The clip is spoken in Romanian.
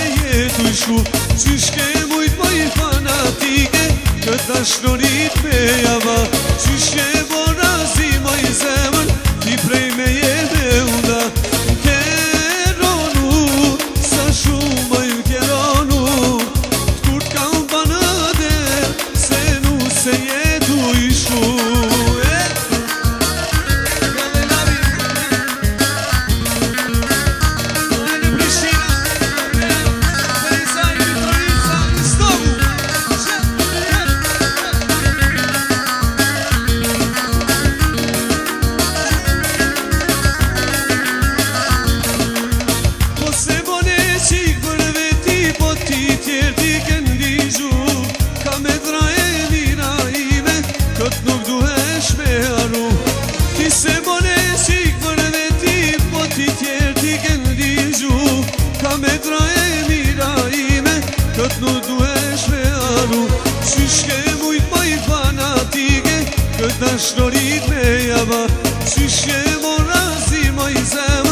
jetu i shku Qysh ke mujt më i fanatike Këtë dashnorit me java Qysh ke borazi më i zemër Ti prej me jebe unda Ke ronu Sa shumë më ju ke ronu T'kur t'kam banë der Se nu se jetu i shku Këtë nuk duhesh me aru Qysh ke mujt më i fanatike Këtë dashnorit me java Qysh ke morazi më i zemër